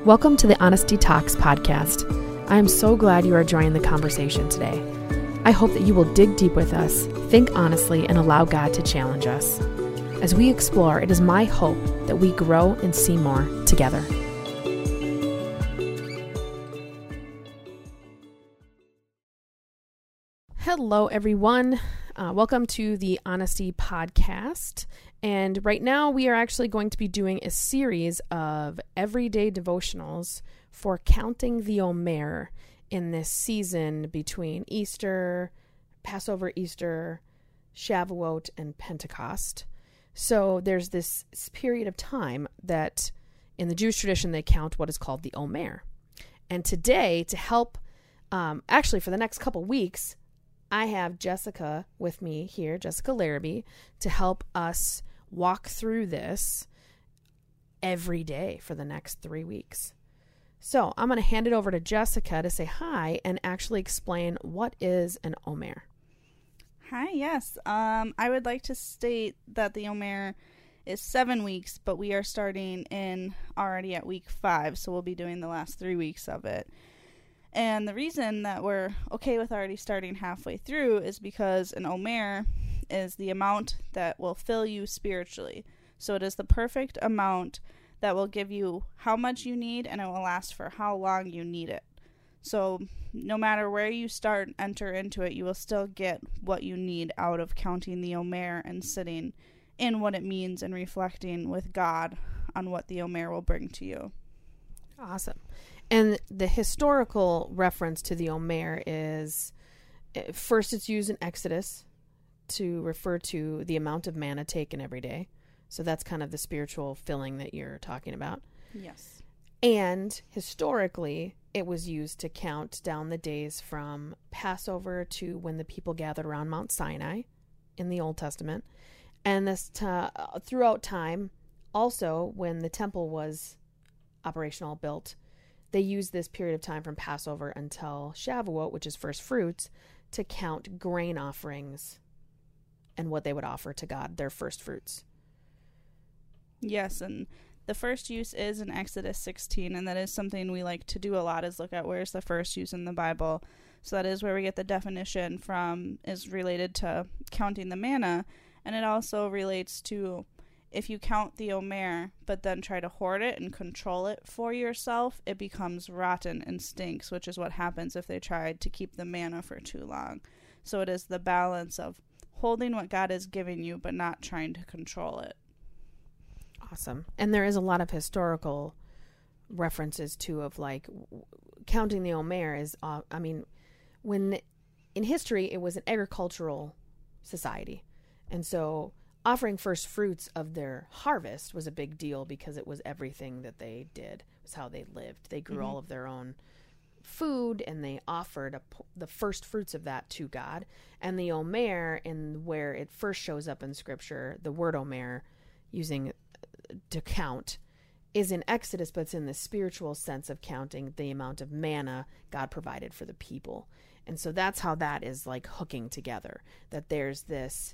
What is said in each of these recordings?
Welcome to the Honesty Talks podcast. I am so glad you are joining the conversation today. I hope that you will dig deep with us, think honestly, and allow God to challenge us. As we explore, it is my hope that we grow and see more together. Hello, everyone. Welcome to the Honesty Podcast. And right now we are actually going to be doing a series of everyday devotionals for counting the Omer in this season between Easter, Passover, Easter, Shavuot, and Pentecost. So there's this period of time that in the Jewish tradition they count what is called the Omer. And today, to help, actually for the next couple weeks, I have Jessica with me here, Jessica Larrabee, to help us walk through this every day for the next 3 weeks. So I'm going to hand it over to Jessica to say hi and actually explain what is an Omer. Hi, yes. I would like to state that the Omer is 7 weeks, but we are starting already at week 5, so we'll be doing the last 3 weeks of it. And the reason that we're okay with already starting halfway through is because an Omer is the amount that will fill you spiritually. So it is the perfect amount that will give you how much you need, and it will last for how long you need it. So no matter where you start and enter into it, you will still get what you need out of counting the Omer and sitting in what it means and reflecting with God on what the Omer will bring to you. Awesome. And the historical reference to the Omer is, first it's used in Exodus to refer to the amount of manna taken every day. So that's kind of the spiritual filling that you're talking about. Yes. And historically, it was used to count down the days from Passover to when the people gathered around Mount Sinai in the Old Testament. And this throughout time, also when the temple was operational, built, they used this period of time from Passover until Shavuot, which is first fruits, to count grain offerings and what they would offer to God, their first fruits. Yes, and the first use is in Exodus 16, and that is something we like to do a lot, is look at where's the first use in the Bible. So that is where we get the definition from, is related to counting the manna, and it also relates to if you count the Omer, but then try to hoard it and control it for yourself, it becomes rotten and stinks, which is what happens if they tried to keep the manna for too long. So it is the balance of holding what God is giving you, but not trying to control it. Awesome. And there is a lot of historical references too of like counting the Omer is, when in history it was an agricultural society. And so offering first fruits of their harvest was a big deal because it was everything that they did. It was how they lived. They grew all of their own food, and they offered the first fruits of that to God. And the Omer, in where it first shows up in Scripture, the word Omer, using to count, is in Exodus, but it's in the spiritual sense of counting the amount of manna God provided for the people. And so that's how that is like hooking together, that there's this.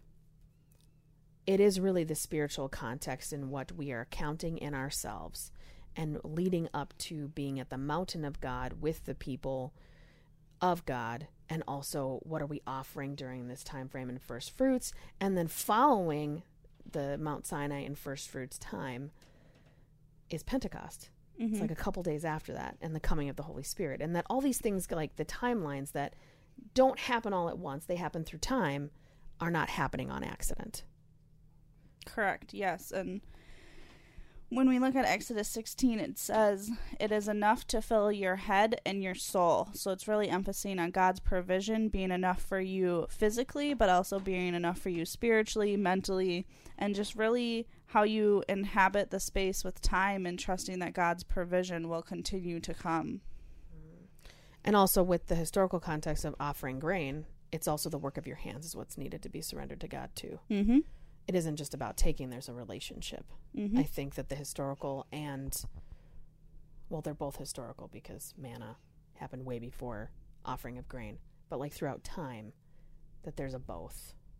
It is really the spiritual context in what we are counting in ourselves and leading up to being at the mountain of God with the people of God. And also, what are we offering during this time frame in first fruits? And then following the Mount Sinai and first fruits time is Pentecost. It's like a couple days after that, and the coming of the Holy Spirit. And that all these things, like the timelines that don't happen all at once, they happen through time, are not happening on accident. Correct, yes. And when we look at Exodus 16, it says it is enough to fill your head and your soul. So it's really emphasizing on God's provision being enough for you physically, but also being enough for you spiritually, mentally, and just really how you inhabit the space with time and trusting that God's provision will continue to come. And also with the historical context of offering grain, it's also the work of your hands is what's needed to be surrendered to God too. Mm-hmm. It isn't just about taking, there's a relationship. I think that the historical and, well, they're both historical because manna happened way before offering of grain, but like throughout time, that there's a both.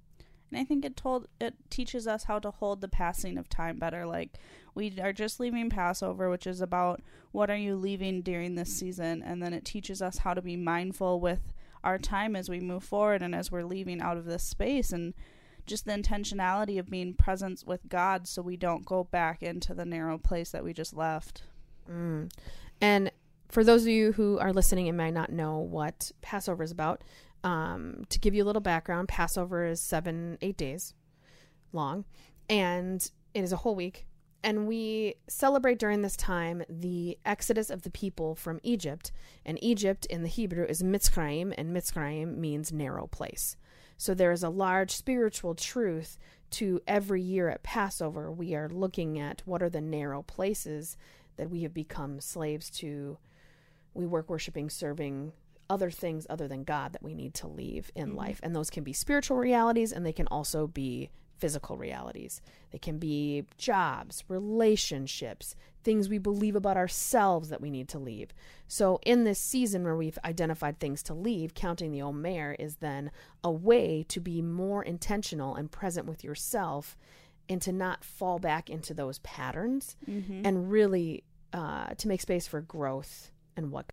And I think it teaches us how to hold the passing of time better. Like, we are just leaving Passover, which is about what are you leaving during this season, and then it teaches us how to be mindful with our time as we move forward and as we're leaving out of this space, and just the intentionality of being present with God so we don't go back into the narrow place that we just left. And for those of you who are listening and might not know what Passover is about, to give you a little background, Passover is 7-8 days long, and it is a whole week. And we celebrate during this time the exodus of the people from Egypt. And Egypt in the Hebrew is Mitzrayim, and Mitzrayim means narrow place. So there is a large spiritual truth to every year at Passover. We are looking at what are the narrow places that we have become slaves to. We work worshiping, serving other things other than God that we need to leave in life. And those can be spiritual realities, and they can also be physical realities. They can be jobs, relationships, things we believe about ourselves that we need to leave. So in this season where we've identified things to leave, counting the Omer is then a way to be more intentional and present with yourself, and to not fall back into those patterns, and really to make space for growth and what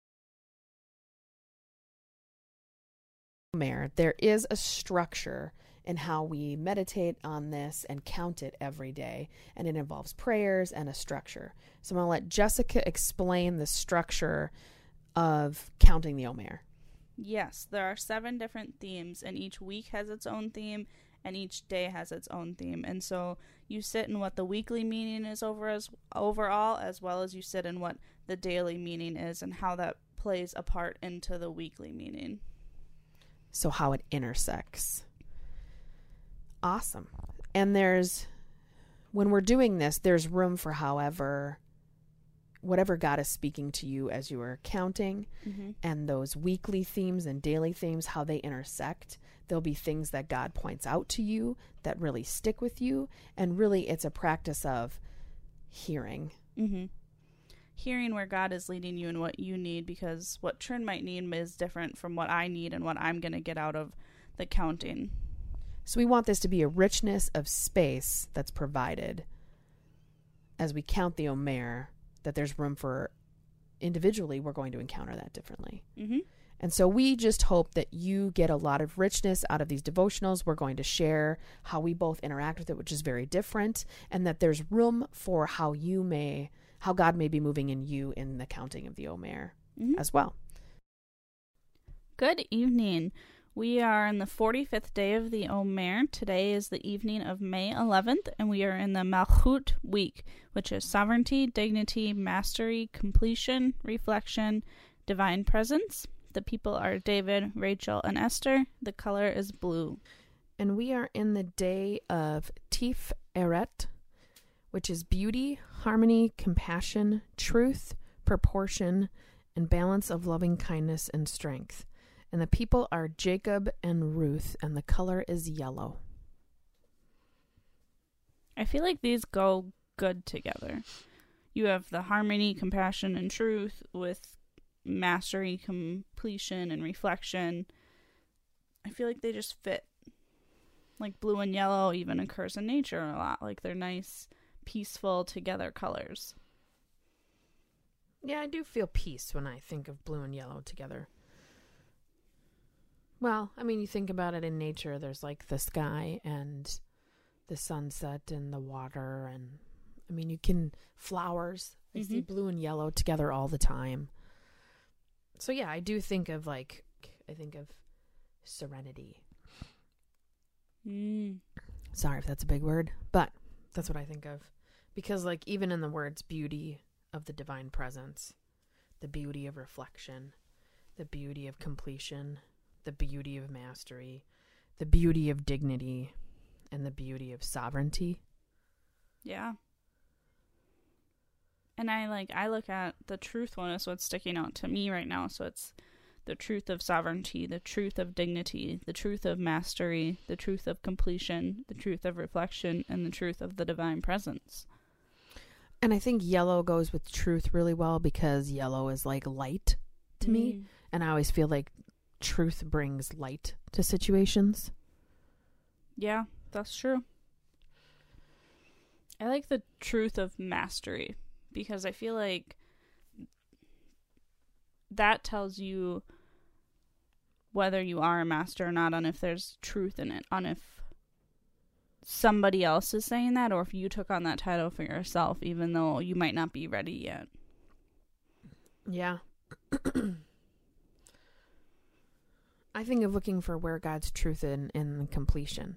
there is a structure in how we meditate on this and count it every day, and it involves prayers and a structure. So I'm going to let Jessica explain the structure of counting the Omer. Yes, there are 7 different themes, and each week has its own theme, and each day has its own theme. And so you sit in what the weekly meaning is overall, as well as you sit in what the daily meaning is and how that plays a part into the weekly meaning. So how it intersects. Awesome. And when we're doing this, there's room for whatever God is speaking to you as you are counting, and those weekly themes and daily themes, how they intersect. There'll be things that God points out to you that really stick with you. And really it's a practice of hearing. Hearing where God is leading you and what you need, because what Trin might need is different from what I need and what I'm going to get out of the counting. So we want this to be a richness of space that's provided as we count the Omer, that there's room for individually, we're going to encounter that differently. And so we just hope that you get a lot of richness out of these devotionals. We're going to share how we both interact with it, which is very different, and that there's room for how God may be moving in you in the counting of the Omer as well. Good evening. We are in the 45th day of the Omer. Today is the evening of May 11th, and we are in the Malchut week, which is sovereignty, dignity, mastery, completion, reflection, divine presence. The people are David, Rachel, and Esther. The color is blue. And we are in the day of Tiferet, which is beauty, harmony, compassion, truth, proportion, and balance of loving kindness and strength. And the people are Jacob and Ruth, and the color is yellow. I feel like these go good together. You have the harmony, compassion, and truth with mastery, completion, and reflection. I feel like they just fit. Like blue and yellow even occurs in nature a lot. Like they're nice, peaceful together colors. Yeah, I do feel peace when I think of blue and yellow together. Well, I mean, you think about it in nature, there's like the sky and the sunset and the water, and I mean, flowers, I see blue and yellow together all the time. So yeah, I do think of serenity. Sorry if that's a big word, but that's what I think of. Because like even in the words beauty of the divine presence, the beauty of reflection, the beauty of completion, the beauty of mastery, the beauty of dignity, and the beauty of sovereignty. Yeah. And I look at the truth one as what's sticking out to me right now. So it's the truth of sovereignty, the truth of dignity, the truth of mastery, the truth of completion, the truth of reflection, and the truth of the divine presence. And I think yellow goes with truth really well because yellow is like light to me. And I always feel like truth brings light to situations. Yeah, that's true. I like the truth of mastery because I feel like that tells you whether you are a master or not, on if there's truth in it, on if somebody else is saying that, or if you took on that title for yourself, even though you might not be ready yet. Yeah. I think of looking for where God's truth in completion.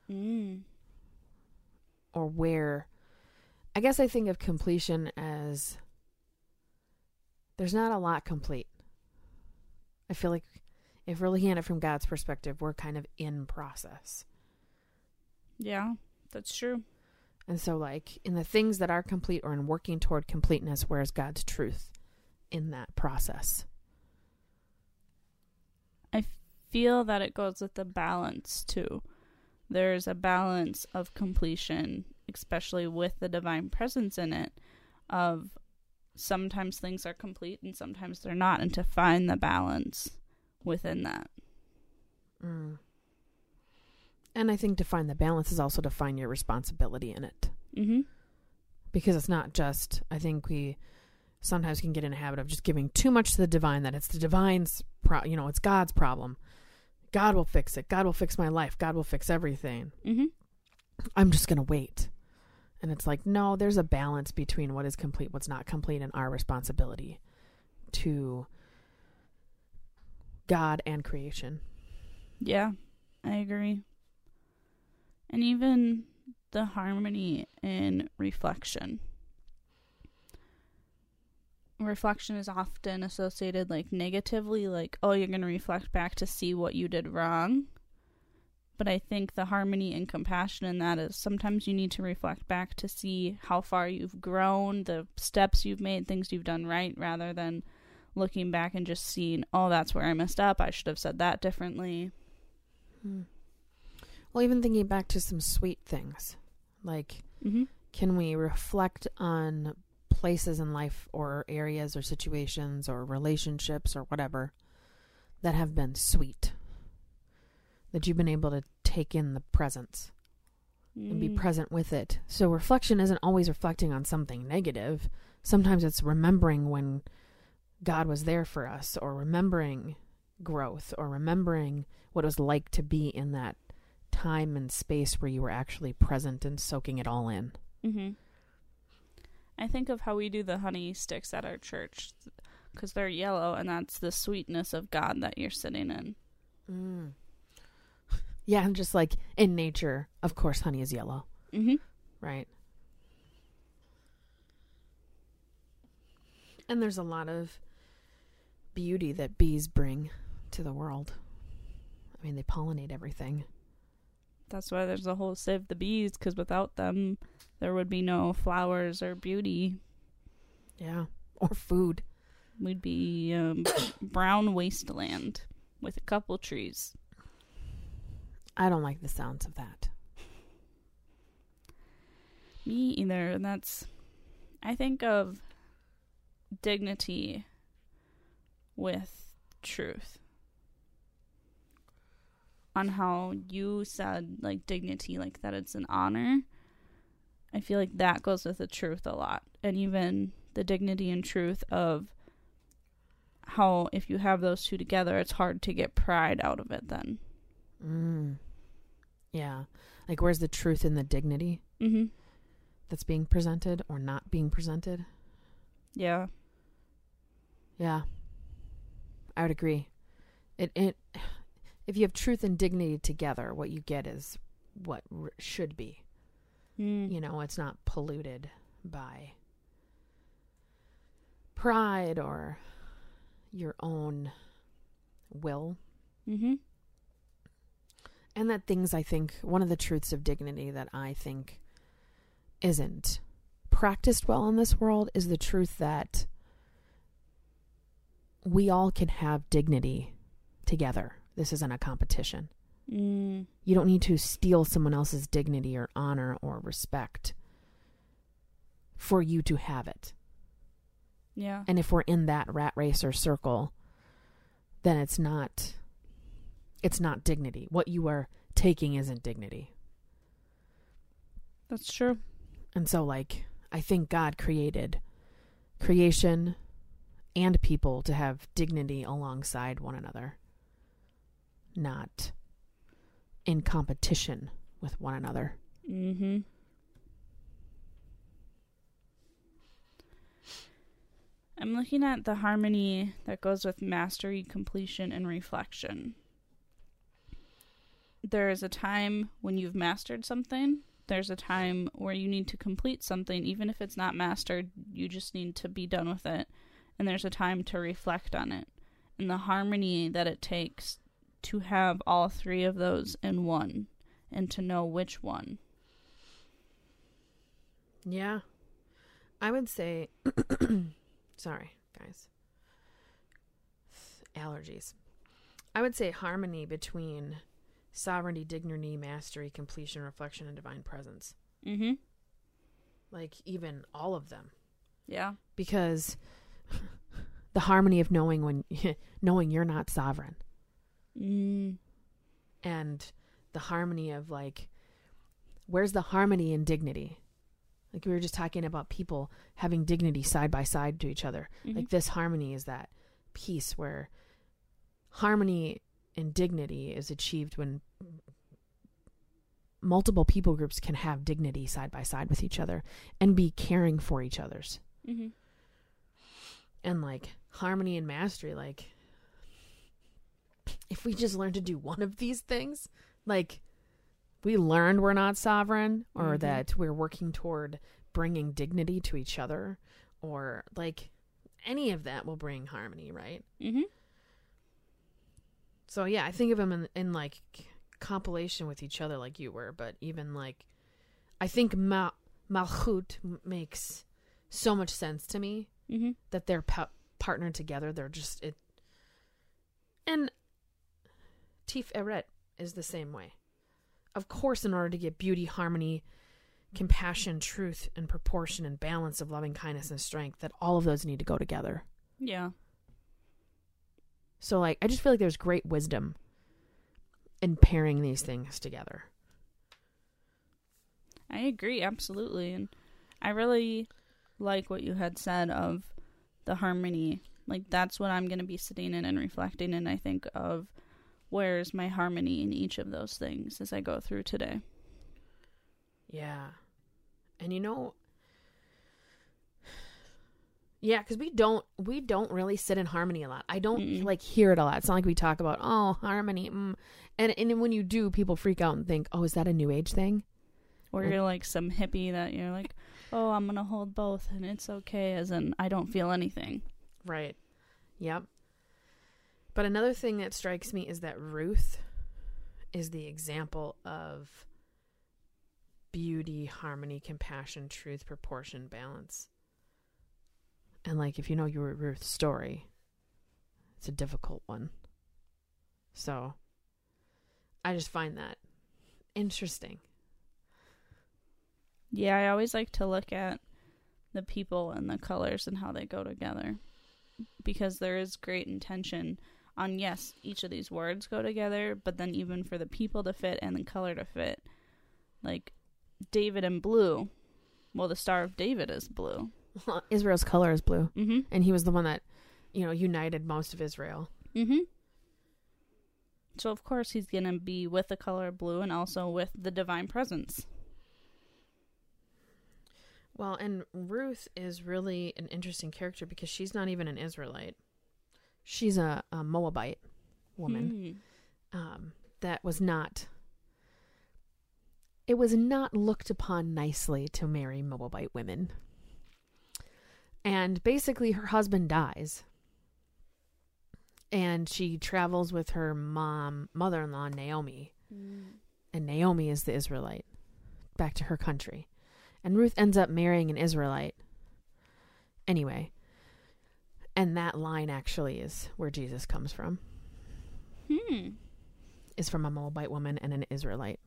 Or where, I guess I think of completion as there's not a lot complete. I feel like if we're looking at it from God's perspective, we're kind of in process. Yeah, that's true. And so like in the things that are complete or in working toward completeness, where's God's truth in that process? I feel that it goes with the balance too. There's a balance of completion, especially with the divine presence in it, of sometimes things are complete and sometimes they're not, and to find the balance within that. And I think to find the balance is also to find your responsibility in it. Because it's not just, I think we sometimes can get in a habit of just giving too much to the divine, that it's the divine's, it's God's problem. God will fix it. God will fix my life. God will fix everything. I'm just going to wait. And it's like, no, there's a balance between what is complete, what's not complete, and our responsibility to God and creation. Yeah, I agree. And even the harmony in reflection. Reflection is often associated like negatively, like, oh, you're going to reflect back to see what you did wrong. But I think the harmony and compassion in that is sometimes you need to reflect back to see how far you've grown, the steps you've made, things you've done right, rather than looking back and just seeing, oh, that's where I messed up. I should have said that differently. Well, even thinking back to some sweet things, like, can we reflect on places in life or areas or situations or relationships or whatever that have been sweet, that you've been able to take in the presence and be present with it? So reflection isn't always reflecting on something negative. Sometimes it's remembering when God was there for us, or remembering growth, or remembering what it was like to be in that time and space where you were actually present and soaking it all in. I think of how we do the honey sticks at our church, because they're yellow, and that's the sweetness of God that you're sitting in. Yeah, and just like in nature, of course, honey is yellow. Right. And there's a lot of beauty that bees bring to the world. I mean, they pollinate everything. That's why there's a whole Save the Bees, because without them, there would be no flowers or beauty. Yeah, or food. We'd be brown wasteland with a couple trees. I don't like the sounds of that. Me either. And I think of dignity with truth. On how you said, like, dignity, like that it's an honor. I feel like that goes with the truth a lot. And even the dignity and truth of how if you have those two together, it's hard to get pride out of it then. Yeah. Like, where's the truth in the dignity that's being presented or not being presented? Yeah. Yeah. I would agree. If you have truth and dignity together, what you get is what should be. It's not polluted by pride or your own will. And that things, I think, one of the truths of dignity that I think isn't practiced well in this world is the truth that we all can have dignity together. This isn't a competition. You don't need to steal someone else's dignity or honor or respect for you to have it. Yeah. And if we're in that rat race or circle, then it's not dignity. What you are taking isn't dignity. That's true. And so, like, I think God created creation and people to have dignity alongside one another, not in competition with one another. Mm-hmm. I'm looking at the harmony that goes with mastery, completion, and reflection. There is a time when you've mastered something. There's a time where you need to complete something. Even if it's not mastered, you just need to be done with it. And there's a time to reflect on it. And the harmony that it takes to have all three of those in one and to know which one. Yeah. I would say... Sorry, guys. Allergies. I would say harmony between sovereignty, dignity, mastery, completion, reflection, and divine presence. Mm-hmm. Like, even all of them. Yeah. Because the harmony of knowing you're not sovereign. Mm. And the harmony of, like, where's the harmony in dignity? Like, we were just talking about people having dignity side by side to each other. Mm-hmm. Like, this harmony is that peace where harmony and dignity is achieved when multiple people groups can have dignity side by side with each other and be caring for each other's. Mm-hmm. And, like, harmony and mastery, like, if we just learn to do one of these things, like, we learned we're not sovereign, or mm-hmm. that we're working toward bringing dignity to each other, or, like, any of that will bring harmony, right? Mm-hmm. So, yeah, I think of them in like, compilation with each other like you were, but even, like, I think Malchut makes so much sense to me, mm-hmm. that they're partnered together. They're just... it. And Tiferet is the same way. Of course, in order to get beauty, harmony, compassion, truth, and proportion and balance of loving kindness and strength, that all of those need to go together. Yeah. So, like, I just feel like there's great wisdom in pairing these things together. I agree, absolutely. And I really like what you had said of the harmony. Like, that's what I'm going to be sitting in and reflecting, and I think of where's my harmony in each of those things as I go through today. Yeah. And you know, yeah, because we don't really sit in harmony a lot. I don't like hear it a lot. It's not like we talk about, oh, harmony. And then when you do, people freak out and think, oh, is that a new age thing? Or you're like some hippie that you're like, oh, I'm going to hold both and it's okay, as in I don't feel anything. Right. Yep. But another thing that strikes me is that Ruth is the example of beauty, harmony, compassion, truth, proportion, balance. And, like, if you know your Ruth's story, it's a difficult one. So I just find that interesting. Yeah, I always like to look at the people and the colors and how they go together, because there is great intention on, yes, each of these words go together, but then even for the people to fit and the color to fit. Like, David in blue. Well, the Star of David is blue. Well, Israel's color is blue. Mm-hmm. And he was the one that, united most of Israel. Mm-hmm. So, of course, he's going to be with the color blue and also with the divine presence. Well, and Ruth is really an interesting character because she's not even an Israelite. She's a Moabite woman that was not... It was not looked upon nicely to marry Moabite women. And basically her husband dies. And she travels with her mother-in-law, Naomi. And Naomi is the Israelite. Back to her country. And Ruth ends up marrying an Israelite. Anyway. And that line actually is where Jesus comes from. Is from a Moabite woman and an Israelite.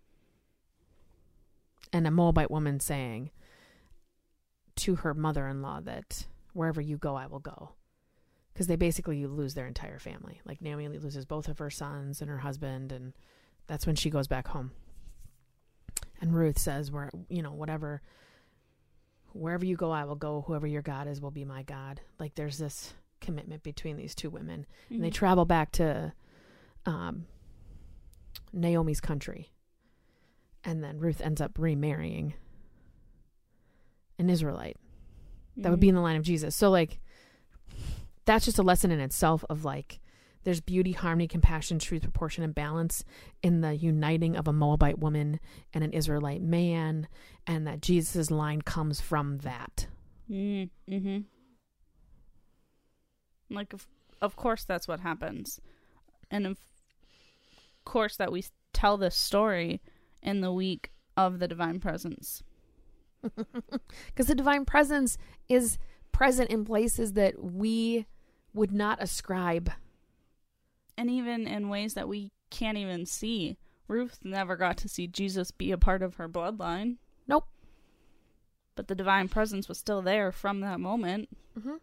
And a Moabite woman saying to her mother-in-law that wherever you go, I will go. Because they basically lose their entire family. Like, Naomi loses both of her sons and her husband, and that's when she goes back home. And Ruth says, wherever you go, I will go. Whoever your God is will be my God. Like, there's this commitment between these two women. Mm-hmm. And they travel back to Naomi's country. And then Ruth ends up remarrying an Israelite. That would be in the line of Jesus. So, like, that's just a lesson in itself of, like, there's beauty, harmony, compassion, truth, proportion, and balance in the uniting of a Moabite woman and an Israelite man, and that Jesus' line comes from that. Mm-hmm. Like, of course that's what happens. And of course that we tell this story in the week of the divine presence. Because the divine presence is present in places that we would not ascribe. And even in ways that we can't even see. Ruth never got to see Jesus be a part of her bloodline. Nope. But the divine presence was still there from that moment. Mm-hmm.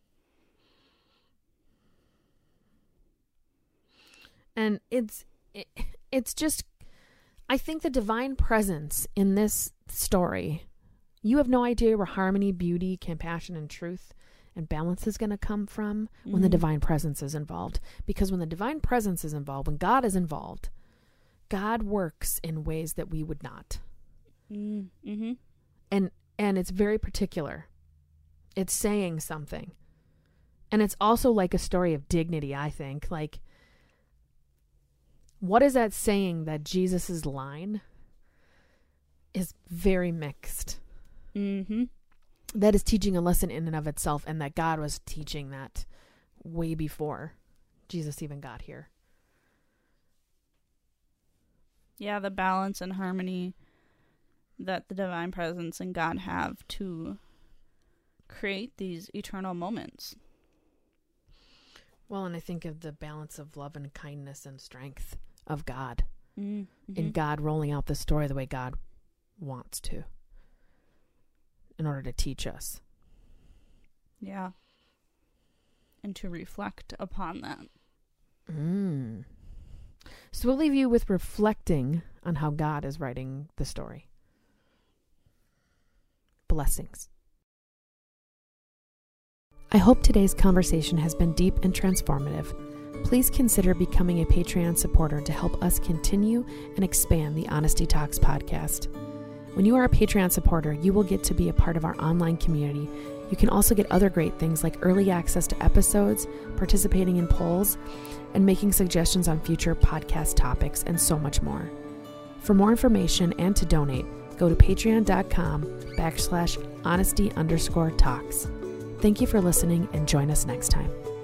And it's just, I think the divine presence in this story, you have no idea where harmony, beauty, compassion, and truth and balance is going to come from when the divine presence is involved. Because when the divine presence is involved, when God is involved, God works in ways that we would not. Mm-hmm. And it's very particular. It's saying something. And it's also like a story of dignity, I think. Like, what is that saying that Jesus's line is very mixed? Mm-hmm. That is teaching a lesson in and of itself, and that God was teaching that way before Jesus even got here. Yeah, the balance and harmony that the divine presence and God have to create these eternal moments. Well, and I think of the balance of love and kindness and strength of God. Mm-hmm. And God rolling out the story the way God wants to, in order to teach us. Yeah. And to reflect upon that. So we'll leave you with reflecting on how God is writing the story. Blessings. I hope today's conversation has been deep and transformative. Please consider becoming a Patreon supporter to help us continue and expand the Honesty Talks podcast. When you are a Patreon supporter, you will get to be a part of our online community. You can also get other great things like early access to episodes, participating in polls, and making suggestions on future podcast topics, and so much more. For more information and to donate, go to patreon.com/honesty_talks. Thank you for listening, and join us next time.